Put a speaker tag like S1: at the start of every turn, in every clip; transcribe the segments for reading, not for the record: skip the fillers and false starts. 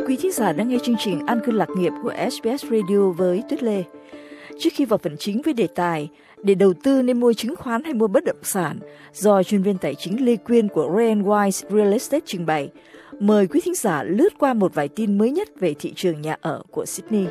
S1: Quý thính giả đang nghe chương trình An cư lạc nghiệp của SBS Radio với Tuyết Lê. Trước khi vào phần chính với đề tài để đầu tư nên mua chứng khoán hay mua bất động sản do chuyên viên tài chính Lê Quyên của Ray & Wise Real Estate trình bày, mời quý thính giả lướt qua một vài tin mới nhất về thị trường nhà ở của Sydney.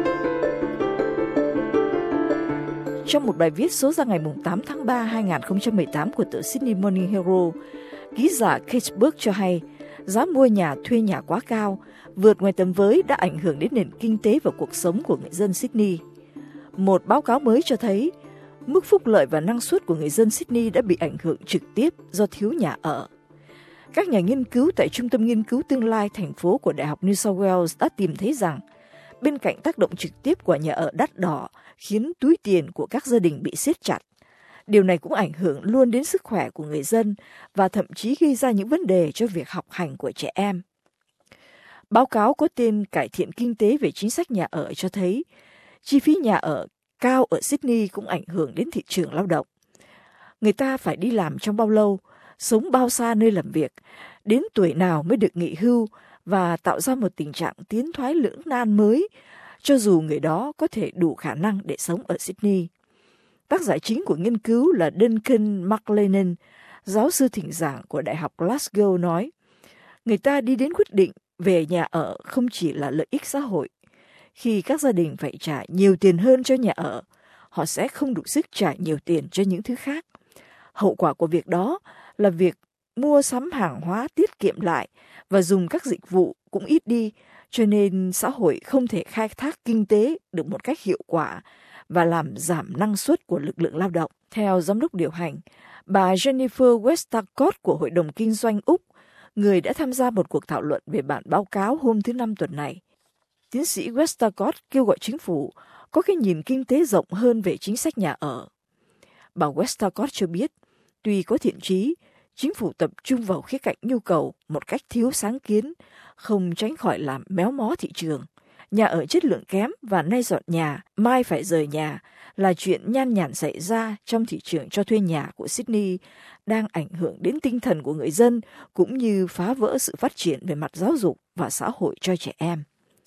S1: Trong một bài viết số ra ngày 8 tháng 3 2018 của tờ Sydney Morning Herald, ký giả Kate Burke cho hay giá mua nhà thuê nhà quá cao, vượt ngoài tầm với đã ảnh hưởng đến nền kinh tế và cuộc sống của người dân Sydney. Một báo cáo mới cho thấy, mức phúc lợi và năng suất của người dân Sydney đã bị ảnh hưởng trực tiếp do thiếu nhà ở. Các nhà nghiên cứu tại Trung tâm Nghiên cứu Tương lai thành phố của Đại học New South Wales đã tìm thấy rằng, bên cạnh tác động trực tiếp của nhà ở đắt đỏ khiến túi tiền của các gia đình bị siết chặt, điều này cũng ảnh hưởng luôn đến sức khỏe của người dân và thậm chí gây ra những vấn đề cho việc học hành của trẻ em. Báo cáo có tên Cải thiện kinh tế về chính sách nhà ở cho thấy, chi phí nhà ở cao ở Sydney cũng ảnh hưởng đến thị trường lao động. Người ta phải đi làm trong bao lâu, sống bao xa nơi làm việc, đến tuổi nào mới được nghỉ hưu và tạo ra một tình trạng tiến thoái lưỡng nan mới, cho dù người đó có thể đủ khả năng để sống ở Sydney. Tác giả chính của nghiên cứu là Duncan McLennan, giáo sư thỉnh giảng của Đại học Glasgow nói, người ta đi đến quyết định về nhà ở không chỉ là lợi ích xã hội. Khi các gia đình phải trả nhiều tiền hơn cho nhà ở, họ sẽ không đủ sức trả nhiều tiền cho những thứ khác. Hậu quả của việc đó là việc mua sắm hàng hóa tiết kiệm lại và dùng các dịch vụ cũng ít đi, cho nên xã hội không thể khai thác kinh tế được một cách hiệu quả và làm giảm năng suất của lực lượng lao động. Theo giám đốc điều hành, bà Jennifer Westacott của Hội đồng Kinh doanh Úc, người đã tham gia một cuộc thảo luận về bản báo cáo hôm thứ Năm tuần này. Tiến sĩ Westacott kêu gọi chính phủ có cái nhìn kinh tế rộng hơn về chính sách nhà ở. Bà Westacott cho biết, tuy có thiện chí, chính phủ tập trung vào khía cạnh nhu cầu một cách thiếu sáng kiến, không tránh khỏi làm méo mó thị trường. Nhà ở chất lượng kém và nay dọn nhà, mai phải rời nhà là chuyện nhan nhản xảy ra trong thị trường cho thuê nhà của Sydney, đang ảnh hưởng đến tinh thần của người dân cũng như phá vỡ sự phát triển về mặt giáo dục và xã hội cho trẻ em.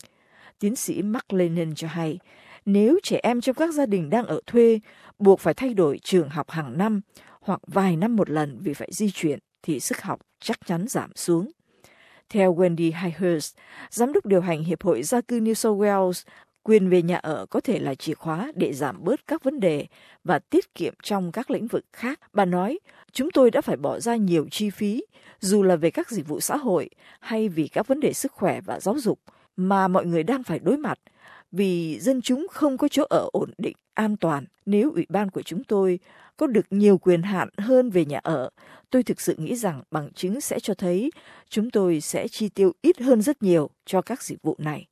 S1: Tiến sĩ McLennan cho hay, nếu trẻ em trong các gia đình đang ở thuê buộc phải thay đổi trường học hàng năm hoặc vài năm một lần vì phải di chuyển thì sức học chắc chắn giảm xuống. Theo Wendy Highurst, giám đốc điều hành Hiệp hội Gia cư New South Wales, quyền về nhà ở có thể là chìa khóa để giảm bớt các vấn đề và tiết kiệm trong các lĩnh vực khác. Bà nói, chúng tôi đã phải bỏ ra nhiều chi phí, dù là về các dịch vụ xã hội hay vì các vấn đề sức khỏe và giáo dục mà mọi người đang phải đối mặt, vì dân chúng không có chỗ ở ổn định, an toàn. Nếu ủy ban của chúng tôi có được nhiều quyền hạn hơn về nhà ở, tôi thực sự nghĩ rằng bằng chứng sẽ cho thấy chúng tôi sẽ chi tiêu ít hơn rất nhiều cho các dịch vụ này.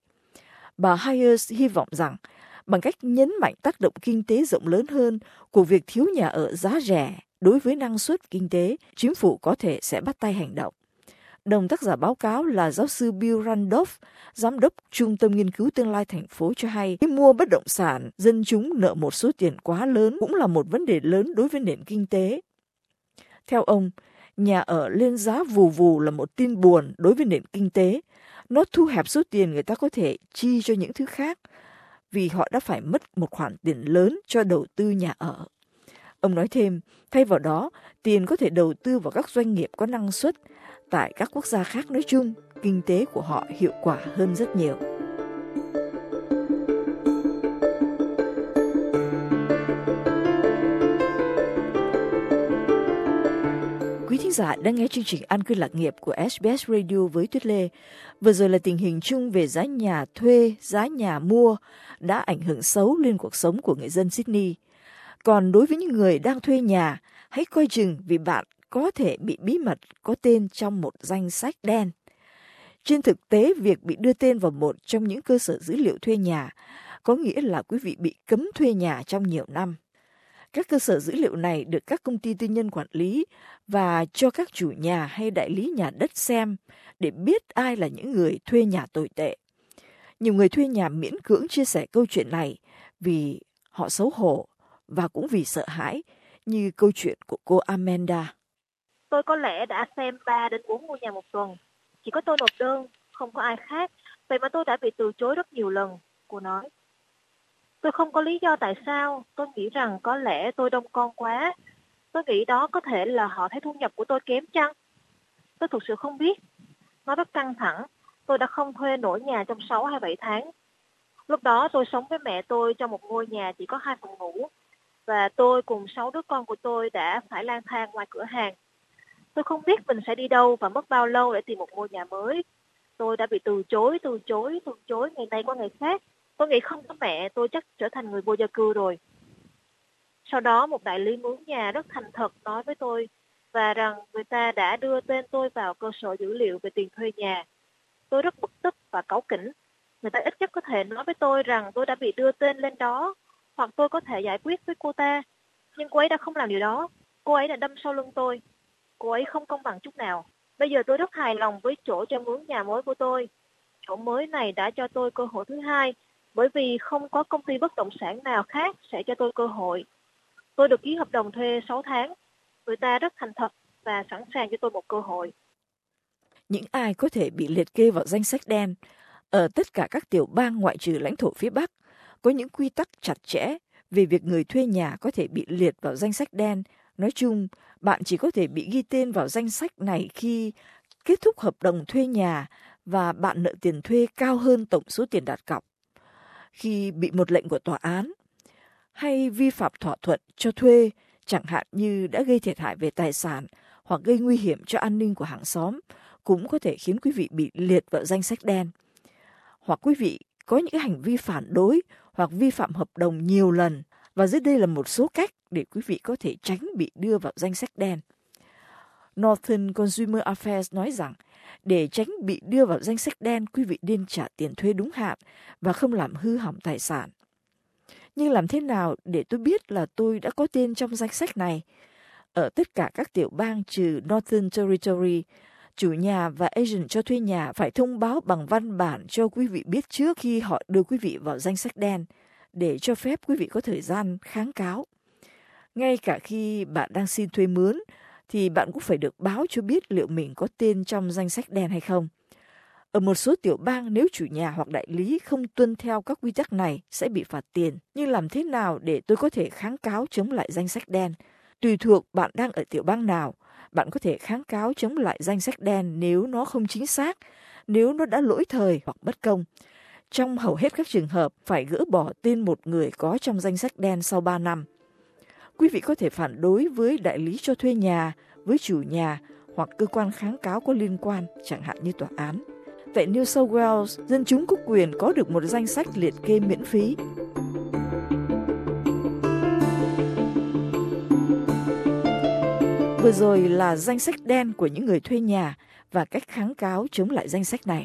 S1: Bà Hayes hy vọng rằng bằng cách nhấn mạnh tác động kinh tế rộng lớn hơn của việc thiếu nhà ở giá rẻ đối với năng suất kinh tế, chính phủ có thể sẽ bắt tay hành động. Đồng tác giả báo cáo là giáo sư Bill Randolph, giám đốc Trung tâm Nghiên cứu Tương lai thành phố cho hay, mua bất động sản, dân chúng nợ một số tiền quá lớn cũng là một vấn đề lớn đối với nền kinh tế. Theo ông, nhà ở lên giá vù vù là một tin buồn đối với nền kinh tế. Nó thu hẹp số tiền người ta có thể chi cho những thứ khác, vì họ đã phải mất một khoản tiền lớn cho đầu tư nhà ở. Ông nói thêm, thay vào đó, tiền có thể đầu tư vào các doanh nghiệp có năng suất. Tại các quốc gia khác nói chung, kinh tế của họ hiệu quả hơn rất nhiều. Quý thính giả đang nghe chương trình An cư lạc nghiệp của SBS Radio với Tuyết Lê. Vừa rồi là tình hình chung về giá nhà thuê, giá nhà mua đã ảnh hưởng xấu lên cuộc sống của người dân Sydney. Còn đối với những người đang thuê nhà, hãy coi chừng vì bạn có thể bị bí mật có tên trong một danh sách đen. Trên thực tế, việc bị đưa tên vào một trong những cơ sở dữ liệu thuê nhà có nghĩa là quý vị bị cấm thuê nhà trong nhiều năm. Các cơ sở dữ liệu này được các công ty tư nhân quản lý và cho các chủ nhà hay đại lý nhà đất xem để biết ai là những người thuê nhà tồi tệ. Nhiều người thuê nhà miễn cưỡng chia sẻ câu chuyện này vì họ xấu hổ và cũng vì sợ hãi, như câu chuyện của cô Amanda.
S2: Tôi có lẽ đã xem 3 đến 4 ngôi nhà một tuần. Chỉ có tôi nộp đơn, không có ai khác. Vậy mà tôi đã bị từ chối rất nhiều lần, cô nói. Tôi không có lý do tại sao, tôi nghĩ rằng có lẽ tôi đông con quá. Tôi nghĩ đó có thể là họ thấy thu nhập của tôi kém chăng? Tôi thực sự không biết. Nó rất căng thẳng. Tôi đã không thuê nổi nhà trong 6 hay 7 tháng. Lúc đó tôi sống với mẹ tôi trong một ngôi nhà chỉ có 2 phòng ngủ. Và tôi cùng 6 đứa con của tôi đã phải lang thang ngoài cửa hàng. Tôi không biết mình sẽ đi đâu và mất bao lâu để tìm một ngôi nhà mới. Tôi đã bị từ chối ngày này qua ngày khác. Tôi nghĩ không có mẹ tôi chắc trở thành người vô gia cư rồi. Sau đó một đại lý mướn nhà rất thành thật nói với tôi và rằng người ta đã đưa tên tôi vào cơ sở dữ liệu về tiền thuê nhà. Tôi rất bực tức và cáu kỉnh. Người ta ít nhất có thể nói với tôi rằng tôi đã bị đưa tên lên đó hoặc tôi có thể giải quyết với cô ta. Nhưng cô ấy đã không làm điều đó. Cô ấy đã đâm sau lưng tôi. Cô ấy không công bằng chút nào. Bây giờ tôi rất hài lòng với chỗ cho mướn nhà mới của tôi. Chỗ mới này đã cho tôi cơ hội thứ hai bởi vì không có công ty bất động sản nào khác sẽ cho tôi cơ hội. Tôi được ký hợp đồng thuê 6 tháng. Người ta rất thành thật và sẵn sàng cho tôi một cơ hội.
S1: Những ai có thể bị liệt kê vào danh sách đen ở tất cả các tiểu bang ngoại trừ lãnh thổ phía Bắc có những quy tắc chặt chẽ về việc người thuê nhà có thể bị liệt vào danh sách đen. Nói chung, bạn chỉ có thể bị ghi tên vào danh sách này khi kết thúc hợp đồng thuê nhà và bạn nợ tiền thuê cao hơn tổng số tiền đặt cọc, khi bị một lệnh của tòa án, hay vi phạm thỏa thuận cho thuê, chẳng hạn như đã gây thiệt hại về tài sản hoặc gây nguy hiểm cho an ninh của hàng xóm, cũng có thể khiến quý vị bị liệt vào danh sách đen. Hoặc quý vị có những hành vi phản đối hoặc vi phạm hợp đồng nhiều lần, và dưới đây là một số cách để quý vị có thể tránh bị đưa vào danh sách đen. Northern Consumer Affairs nói rằng, để tránh bị đưa vào danh sách đen, quý vị nên trả tiền thuê đúng hạn và không làm hư hỏng tài sản. Nhưng làm thế nào để tôi biết là tôi đã có tên trong danh sách này? Ở tất cả các tiểu bang trừ Northern Territory, chủ nhà và agent cho thuê nhà phải thông báo bằng văn bản cho quý vị biết trước khi họ đưa quý vị vào danh sách đen, để cho phép quý vị có thời gian kháng cáo. Ngay cả khi bạn đang xin thuê mướn, thì bạn cũng phải được báo cho biết liệu mình có tên trong danh sách đen hay không. Ở một số tiểu bang, nếu chủ nhà hoặc đại lý không tuân theo các quy tắc này sẽ bị phạt tiền. Nhưng làm thế nào để tôi có thể kháng cáo chống lại danh sách đen? Tùy thuộc bạn đang ở tiểu bang nào, bạn có thể kháng cáo chống lại danh sách đen nếu nó không chính xác, nếu nó đã lỗi thời hoặc bất công. Trong hầu hết các trường hợp, phải gỡ bỏ tên một người có trong danh sách đen sau 3 năm. Quý vị có thể phản đối với đại lý cho thuê nhà, với chủ nhà hoặc cơ quan kháng cáo có liên quan, chẳng hạn như tòa án. Tại New South Wales, dân chúng có quyền có được một danh sách liệt kê miễn phí. Vừa rồi là danh sách đen của những người thuê nhà và cách kháng cáo chống lại danh sách này.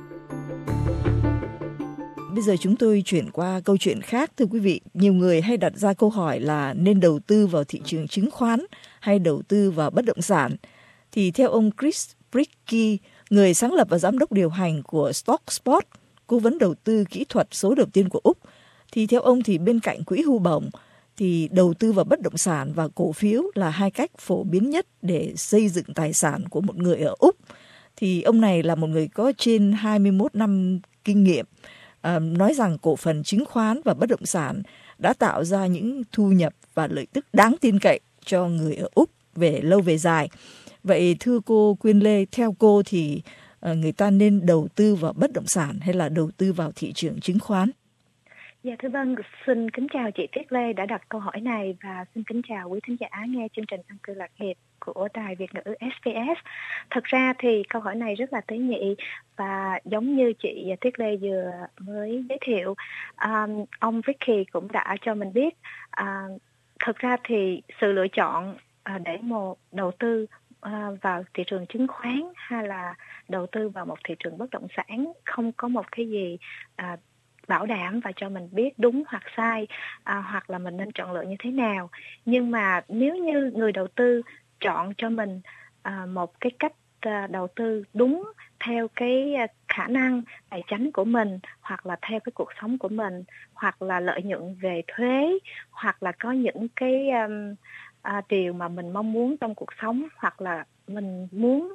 S1: Bây giờ chúng tôi chuyển qua câu chuyện khác, thưa quý vị. Nhiều người hay đặt ra câu hỏi là nên đầu tư vào thị trường chứng khoán hay đầu tư vào bất động sản. Thì theo ông Chris Brickey, người sáng lập và giám đốc điều hành của StockSpot, cố vấn đầu tư kỹ thuật số đầu tiên của Úc, thì theo ông thì bên cạnh quỹ hưu bổng, thì đầu tư vào bất động sản và cổ phiếu là hai cách phổ biến nhất để xây dựng tài sản của một người ở Úc. Thì ông này là một người có trên 21 năm kinh nghiệm, nói rằng cổ phần chứng khoán và bất động sản đã tạo ra những thu nhập và lợi tức đáng tin cậy cho người ở Úc về lâu về dài. Vậy thưa cô Quyên Lê, theo cô thì người ta nên đầu tư vào bất động sản hay là đầu tư vào thị trường chứng khoán?
S3: Dạ thưa vâng, xin kính chào chị Tuyết Lê đã đặt câu hỏi này và xin kính chào quý thính giả nghe chương trình An cư lạc nghiệp của Đài Việt ngữ SBS. Thật ra thì câu hỏi này rất là tế nhị và giống như chị Tuyết Lê vừa mới giới thiệu, ông Ricky cũng đã cho mình biết. Thật ra thì sự lựa chọn để một đầu tư vào thị trường chứng khoán hay là đầu tư vào một thị trường bất động sản không có một cái gì bảo đảm và cho mình biết đúng hoặc sai, hoặc là mình nên chọn lựa như thế nào. Nhưng mà nếu như người đầu tư chọn cho mình một cái cách đầu tư đúng theo cái khả năng tài chính của mình, hoặc là theo cái cuộc sống của mình, hoặc là lợi nhuận về thuế, hoặc là có những cái điều mà mình mong muốn trong cuộc sống, hoặc là mình muốn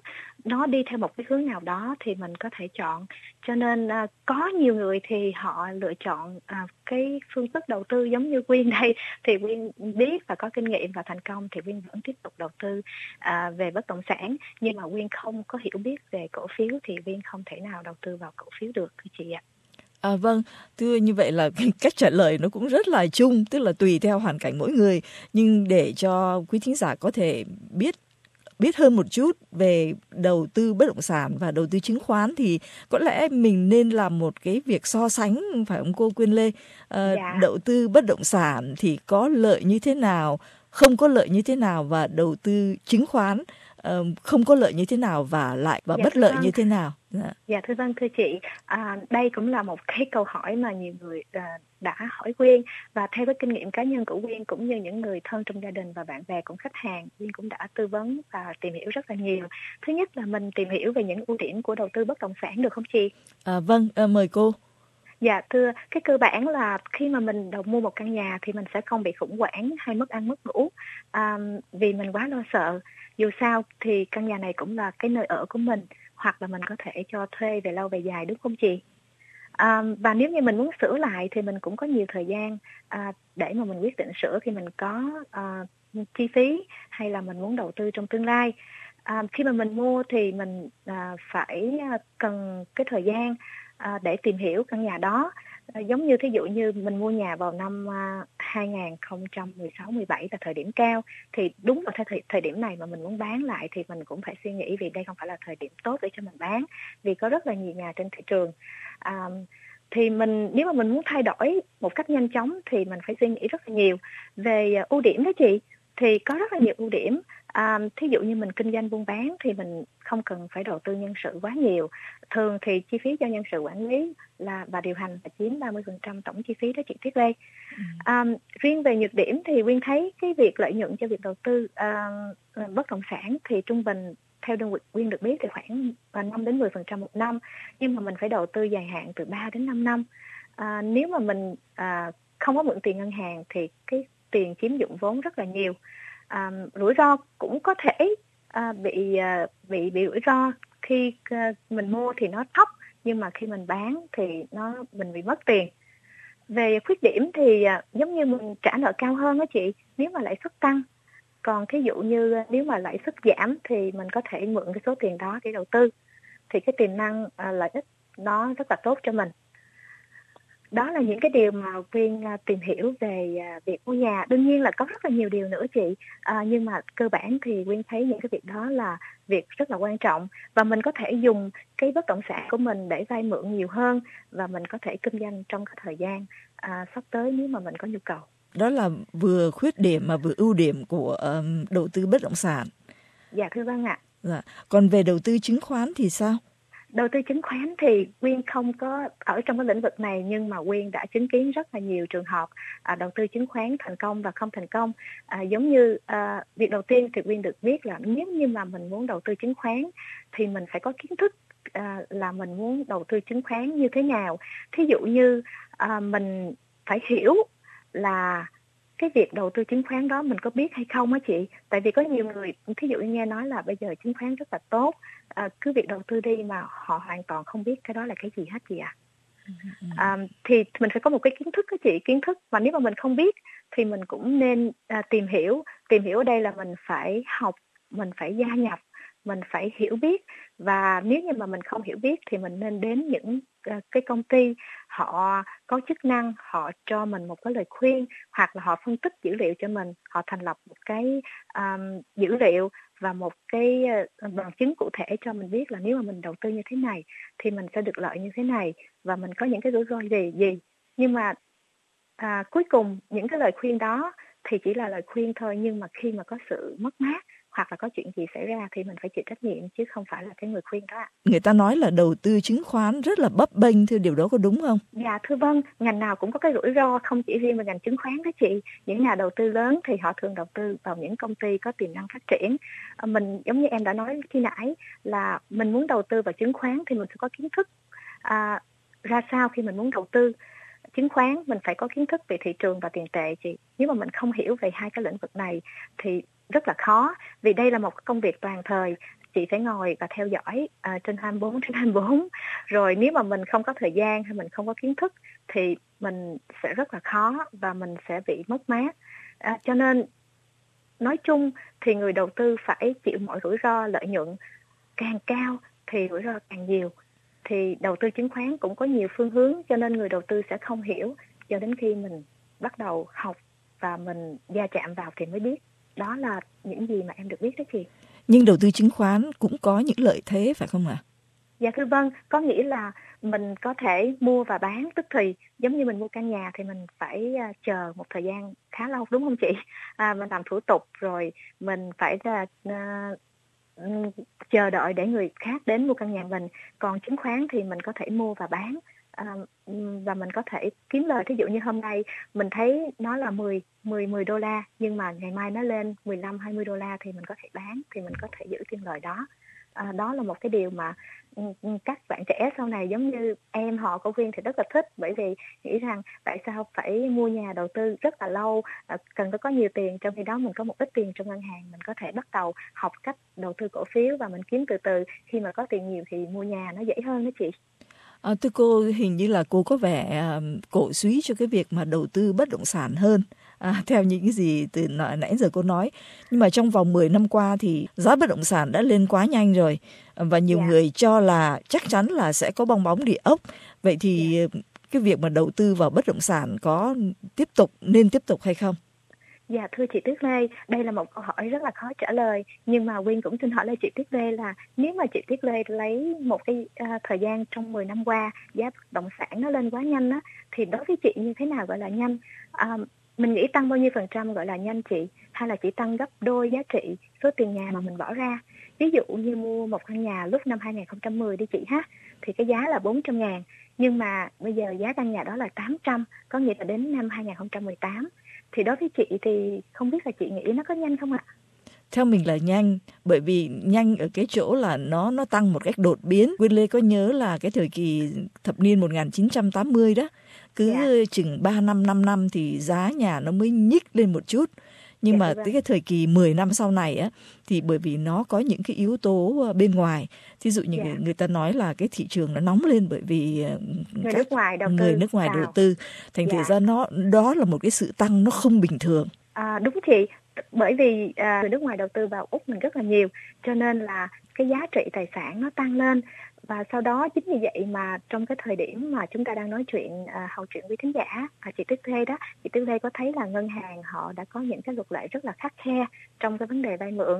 S3: nó đi theo một cái hướng nào đó thì mình có thể chọn. Cho nên có nhiều người thì họ lựa chọn cái phương thức đầu tư giống như Quyên đây, thì Quyên biết và có kinh nghiệm và thành công thì Quyên vẫn tiếp tục đầu tư về bất động sản. Nhưng mà Quyên không có hiểu biết về cổ phiếu thì Quyên không thể nào đầu tư vào cổ phiếu được thưa chị ạ.
S1: Vâng, thưa như vậy là cách trả lời nó cũng rất là chung, tức là tùy theo hoàn cảnh mỗi người. Nhưng để cho quý thính giả có thể biết hơn một chút về đầu tư bất động sản và đầu tư chứng khoán thì có lẽ mình nên làm một cái việc so sánh, phải không cô Quyên Lê? Đầu tư bất động sản thì có lợi như thế nào, không có lợi như thế nào, và đầu tư chứng khoán không có lợi như thế nào và bất lợi như thế nào?
S3: Dạ thưa vâng, thưa chị, đây cũng là một cái câu hỏi mà nhiều người đã hỏi Quyên, và theo cái kinh nghiệm cá nhân của Quyên cũng như những người thân trong gia đình và bạn bè của khách hàng, Quyên cũng đã tư vấn và tìm hiểu rất là nhiều. Thứ nhất là mình tìm hiểu về những ưu điểm của đầu tư bất động sản được không chị?
S1: Vâng, mời cô.
S3: Dạ thưa, cái cơ bản là khi mà mình mua một căn nhà thì mình sẽ không bị khủng hoảng hay mất ăn mất ngủ vì mình quá lo sợ. Dù sao thì căn nhà này cũng là cái nơi ở của mình, hoặc là mình có thể cho thuê về lâu về dài, đúng không chị? Và nếu như mình muốn sửa lại thì mình cũng có nhiều thời gian để mà mình quyết định sửa khi mình có chi phí hay là mình muốn đầu tư trong tương lai. Khi mà mình mua thì mình phải cần cái thời gian để tìm hiểu căn nhà đó. Giống như thí dụ như mình mua nhà vào năm 2016-17 là thời điểm cao, thì đúng vào thời điểm này mà mình muốn bán lại thì mình cũng phải suy nghĩ, vì đây không phải là thời điểm tốt để cho mình bán, vì có rất là nhiều nhà trên thị trường. Thì nếu mà mình muốn thay đổi một cách nhanh chóng thì mình phải suy nghĩ rất là nhiều về ưu điểm đó chị. Thì có rất là nhiều ưu điểm. Thí dụ như mình kinh doanh buôn bán thì mình không cần phải đầu tư nhân sự quá nhiều. Thường thì chi phí cho nhân sự quản lý và điều hành là chiếm 30% tổng chi phí đó chị Tuyết Lê. Riêng về nhược điểm thì Quyên thấy cái việc lợi nhuận cho việc đầu tư bất động sản thì trung bình theo đơn Quyên được biết thì khoảng 5-10% một năm, nhưng mà mình phải đầu tư dài hạn từ 3-5 năm. Nếu mà mình không có mượn tiền ngân hàng thì cái tiền chiếm dụng vốn rất là nhiều. Rủi ro cũng có thể bị rủi ro khi mình mua thì nó thấp, nhưng mà khi mình bán thì mình bị mất tiền. Về khuyết điểm thì giống như mình trả nợ cao hơn đó chị, nếu mà lãi suất tăng. Còn thí dụ như nếu mà lãi suất giảm thì mình có thể mượn cái số tiền đó để đầu tư, thì cái tiềm năng lợi ích nó rất là tốt cho mình. Đó là những cái điều mà Quyên tìm hiểu về việc mua nhà. Đương nhiên là có rất là nhiều điều nữa chị, nhưng mà cơ bản thì Quyên thấy những cái việc đó là việc rất là quan trọng, và mình có thể dùng cái bất động sản của mình để vay mượn nhiều hơn, và mình có thể kinh doanh trong cái thời gian sắp tới nếu mà mình có nhu cầu.
S1: Đó là vừa khuyết điểm mà vừa ưu điểm của đầu tư bất động sản.
S3: Dạ thưa vâng ạ.
S1: Dạ. Còn về đầu tư chứng khoán thì sao?
S3: Đầu tư chứng khoán thì Quyên không có ở trong cái lĩnh vực này, nhưng mà Quyên đã chứng kiến rất là nhiều trường hợp đầu tư chứng khoán thành công và không thành công. Giống như việc đầu tiên thì Quyên được biết là nếu như mà mình muốn đầu tư chứng khoán thì mình phải có kiến thức là mình muốn đầu tư chứng khoán như thế nào. Thí dụ như mình phải hiểu là cái việc đầu tư chứng khoán đó mình có biết hay không á chị. Tại vì có nhiều người thí dụ như nghe nói là bây giờ chứng khoán rất là tốt, cứ việc đầu tư đi, mà họ hoàn toàn không biết cái đó là cái gì hết chị ạ. Thì mình phải có một cái kiến thức đó chị, kiến thức. Mà nếu mà mình không biết thì mình cũng nên tìm hiểu. Tìm hiểu ở đây là mình phải học, mình phải gia nhập, mình phải hiểu biết. Và nếu như mà mình không hiểu biết thì mình nên đến những cái công ty họ có chức năng, họ cho mình một cái lời khuyên, hoặc là họ phân tích dữ liệu cho mình, họ thành lập một cái dữ liệu và một cái bằng chứng cụ thể cho mình biết là nếu mà mình đầu tư như thế này thì mình sẽ được lợi như thế này, và mình có những cái rủi ro gì. Nhưng mà cuối cùng những cái lời khuyên đó thì chỉ là lời khuyên thôi, nhưng mà khi mà có sự mất mát hoặc là có chuyện gì xảy ra thì mình phải chịu trách nhiệm, chứ không phải là cái người khuyên đó.
S1: Người ta nói là đầu tư chứng khoán rất là bấp bênh, thưa điều đó có đúng không?
S3: Dạ thưa vâng, ngành nào cũng có cái rủi ro, không chỉ riêng về ngành chứng khoán đó chị. Những nhà đầu tư lớn thì họ thường đầu tư vào những công ty có tiềm năng phát triển. Mình giống như em đã nói khi nãy là mình muốn đầu tư vào chứng khoán thì mình phải có kiến thức ra sao khi mình muốn đầu tư chứng khoán. Mình phải có kiến thức về thị trường và tiền tệ chị. Nếu mà mình không hiểu về hai cái lĩnh vực này thì rất là khó, vì đây là một công việc toàn thời. chị phải ngồi và theo dõi trên 24/24. Rồi nếu mà mình không có thời gian hay mình không có kiến thức thì mình sẽ rất là khó và mình sẽ bị mất mát. Cho nên nói chung thì người đầu tư phải chịu mọi rủi ro, lợi nhuận càng cao thì rủi ro càng nhiều. Thì đầu tư chứng khoán cũng có nhiều phương hướng, cho nên người đầu tư sẽ không hiểu cho đến khi mình bắt đầu học và mình va chạm vào thì mới biết. Đó là những gì mà em được biết đó chị.
S1: Nhưng đầu tư chứng khoán cũng có những lợi thế phải không ạ?
S3: Dạ thưa vâng, có nghĩa là mình có thể mua và bán tức thì. Giống như mình mua căn nhà thì mình phải chờ một thời gian khá lâu, đúng không chị? Mình làm thủ tục rồi mình phải chờ đợi để người khác đến mua căn nhà mình. Còn chứng khoán thì mình có thể mua và bán, và mình có thể kiếm lời. Thí dụ như hôm nay mình thấy nó là 10 đô la, nhưng mà ngày mai nó lên 15-20 đô la thì mình có thể bán, thì mình có thể giữ tiền lời đó. Đó là một cái điều mà các bạn trẻ sau này giống như em họ của Quyên thì rất là thích, bởi vì nghĩ rằng tại sao phải mua nhà đầu tư rất là lâu, cần phải có nhiều tiền, trong khi đó mình có một ít tiền trong ngân hàng, mình có thể bắt đầu học cách đầu tư cổ phiếu và mình kiếm từ từ. Khi mà có tiền nhiều thì mua nhà nó dễ hơn đó chị.
S1: Thưa cô, hình như là cô có vẻ cổ súy cho cái việc mà đầu tư bất động sản hơn, theo những cái gì từ nãy giờ cô nói. Nhưng mà trong vòng 10 năm qua thì giá bất động sản đã lên quá nhanh rồi, và nhiều người cho là chắc chắn là sẽ có bong bóng địa ốc. Vậy thì cái việc mà đầu tư vào bất động sản có nên tiếp tục hay không?
S3: Dạ thưa chị Tuyết Lê, đây là một câu hỏi rất là khó trả lời, nhưng mà Quyên cũng xin hỏi lại chị Tuyết Lê là nếu mà chị Tuyết Lê lấy một cái thời gian trong 10 năm qua giá bất động sản nó lên quá nhanh á, thì đối với chị như thế nào gọi là nhanh? Mình nghĩ tăng bao nhiêu % gọi là nhanh chị? Hay là chỉ tăng gấp đôi giá trị số tiền nhà mà mình bỏ ra? Ví dụ như mua một căn nhà lúc năm 2010 đi chị ha, thì cái giá là 400.000, nhưng mà bây giờ giá căn nhà đó là 800, có nghĩa là đến năm 2018. Thì đối với chị thì không biết là chị nghĩ nó có nhanh không ạ?
S1: Theo mình là nhanh, bởi vì nhanh ở cái chỗ là nó tăng một cách đột biến. Quyên Lê có nhớ là cái thời kỳ thập niên 1980 đó, cứ chừng 3 năm, 5 năm thì giá nhà nó mới nhích lên một chút. Nhưng mà tới cái thời kỳ 10 năm sau này á, thì bởi vì nó có những cái yếu tố bên ngoài. Thí dụ như người ta nói là cái thị trường nó nóng lên bởi vì
S3: người nước ngoài
S1: đầu tư. Thành thử ra đó là một cái sự tăng nó không bình thường.
S3: Đúng chị, bởi vì người nước ngoài đầu tư vào Úc mình rất là nhiều, cho nên là cái giá trị tài sản nó tăng lên. Và sau đó chính vì vậy mà trong cái thời điểm mà chúng ta đang nói chuyện, hầu chuyện với thính giả, chị Tuyết Lê đó, chị Tuyết Lê có thấy là ngân hàng họ đã có những cái luật lệ rất là khắt khe trong cái vấn đề vay mượn.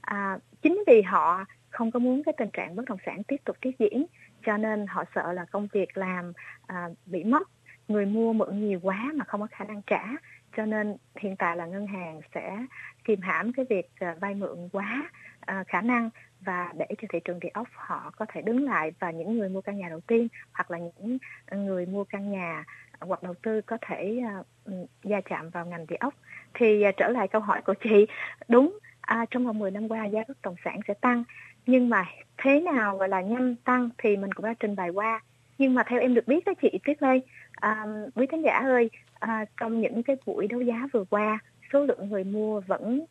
S3: Chính vì họ không có muốn cái tình trạng bất động sản tiếp tục tiếp diễn, cho nên họ sợ là công việc làm bị mất, người mua mượn nhiều quá mà không có khả năng trả. Cho nên hiện tại là ngân hàng sẽ kìm hãm cái việc vay mượn quá khả năng, và để cho thị trường địa ốc họ có thể đứng lại, và những người mua căn nhà đầu tiên hoặc là những người mua căn nhà hoặc đầu tư có thể gia chạm vào ngành địa ốc. Thì trở lại câu hỏi của chị, đúng, trong vòng 10 năm qua giá bất động sản sẽ tăng, nhưng mà thế nào gọi là nhanh tăng thì mình cũng đã trình bày qua. Nhưng mà theo em được biết đó chị Tuyết Lê, quý khán giả ơi, trong những cái buổi đấu giá vừa qua, số lượng người mua vẫn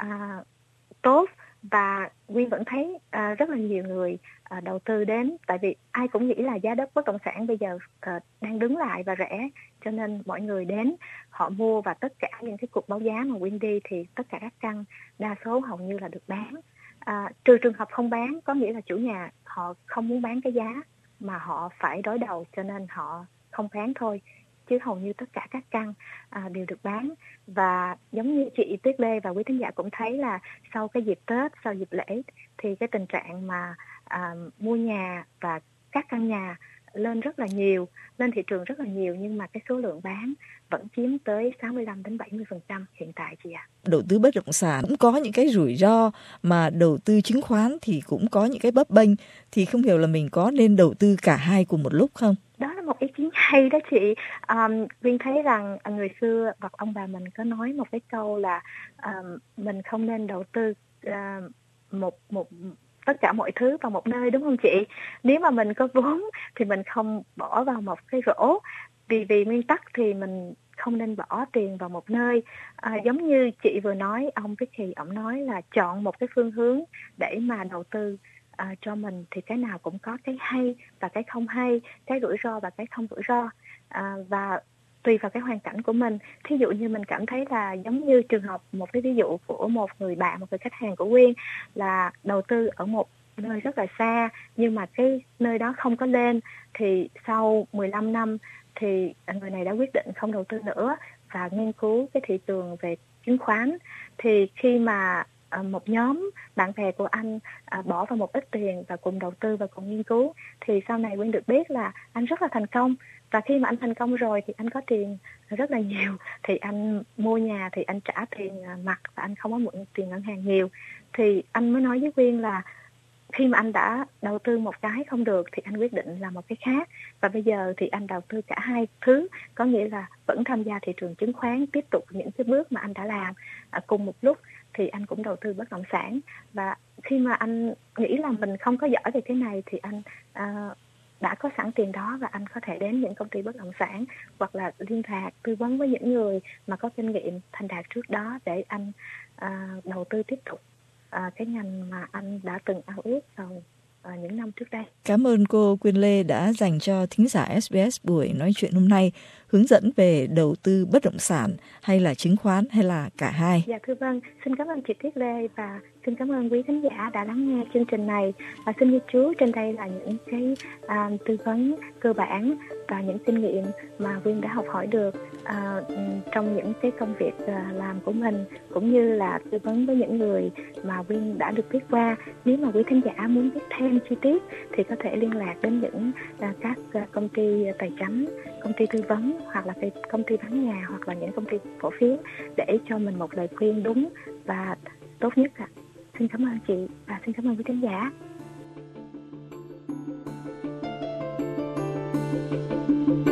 S3: tốt, và Quyên vẫn thấy rất là nhiều người đầu tư đến, tại vì ai cũng nghĩ là giá đất bất động sản bây giờ đang đứng lại và rẻ, cho nên mọi người đến họ mua, và tất cả những cái cuộc báo giá mà Quyên đi thì tất cả các căn đa số hầu như là được bán, trừ trường hợp không bán, có nghĩa là chủ nhà họ không muốn bán cái giá mà họ phải đối đầu, cho nên họ không bán thôi, chứ hầu như tất cả các căn đều được bán. Và giống như chị Tuyết Lê và quý thính giả cũng thấy là sau cái dịp Tết, sau dịp lễ thì cái tình trạng mà mua nhà và các căn nhà lên rất là nhiều, lên thị trường rất là nhiều, nhưng mà cái số lượng bán vẫn chiếm tới 65-70% hiện tại chị ạ.
S1: Đầu tư bất động sản cũng có những cái rủi ro, mà đầu tư chứng khoán thì cũng có những cái bấp bênh, thì không hiểu là mình có nên đầu tư cả hai cùng một lúc không?
S3: Đó là một ý kiến hay đó chị. Quyên thấy rằng người xưa hoặc ông bà mình có nói một cái câu là mình không nên đầu tư một tất cả mọi thứ vào một nơi, đúng không chị? Nếu mà mình có vốn thì mình không bỏ vào một cái rổ, vì nguyên tắc thì mình không nên bỏ tiền vào một nơi. Giống như chị vừa nói, ông Vicky ông nói là chọn một cái phương hướng để mà đầu tư cho mình, thì cái nào cũng có cái hay và cái không hay, cái rủi ro và cái không rủi ro, và tùy vào cái hoàn cảnh của mình. Thí dụ như mình cảm thấy là giống như trường hợp, một cái ví dụ của một người bạn, một người khách hàng của Quyên là đầu tư ở một nơi rất là xa, nhưng mà cái nơi đó không có lên, thì sau 15 năm thì người này đã quyết định không đầu tư nữa và nghiên cứu cái thị trường về chứng khoán. Thì khi mà một nhóm bạn bè của anh bỏ vào một ít tiền và cùng đầu tư và cùng nghiên cứu, thì sau này Quyên được biết là anh rất là thành công. Và khi mà anh thành công rồi thì anh có tiền rất là nhiều, thì anh mua nhà thì anh trả tiền mặt và anh không có mượn tiền ngân hàng nhiều. Thì anh mới nói với Quyên là khi mà anh đã đầu tư một cái không được thì anh quyết định làm một cái khác. Và bây giờ thì anh đầu tư cả hai thứ, có nghĩa là vẫn tham gia thị trường chứng khoán, tiếp tục những cái bước mà anh đã làm. Cùng một lúc thì anh cũng đầu tư bất động sản. Và khi mà anh nghĩ là mình không có giỏi về cái này thì anh đã có sẵn tiền đó, và anh có thể đến những công ty bất động sản hoặc là liên lạc tư vấn với những người mà có kinh nghiệm thành đạt trước đó để anh đầu tư tiếp tục cái ngành mà anh đã từng ao ước vào những năm trước đây.
S1: Cảm ơn cô Quyên Lê đã dành cho thính giả SBS buổi nói chuyện hôm nay, hướng dẫn về đầu tư bất động sản hay là chứng khoán hay là cả hai.
S3: Dạ thưa vâng, xin cảm ơn chị Tuyết Lê và xin cảm ơn quý khán giả đã lắng nghe chương trình này. Xin ghi chú trên đây là những cái tư vấn cơ bản và những kinh nghiệm mà Quyên đã học hỏi được trong những cái công việc làm của mình, cũng như là tư vấn với những người mà Quyên đã được biết qua. Nếu mà quý khán giả muốn biết thêm chi tiết thì có thể liên lạc đến những các công ty tài chính, công ty tư vấn, hoặc là công ty bán nhà, hoặc là những công ty cổ phiếu để cho mình một lời khuyên đúng và tốt nhất ạ. Xin cảm ơn chị và xin cảm ơn quý khán giả.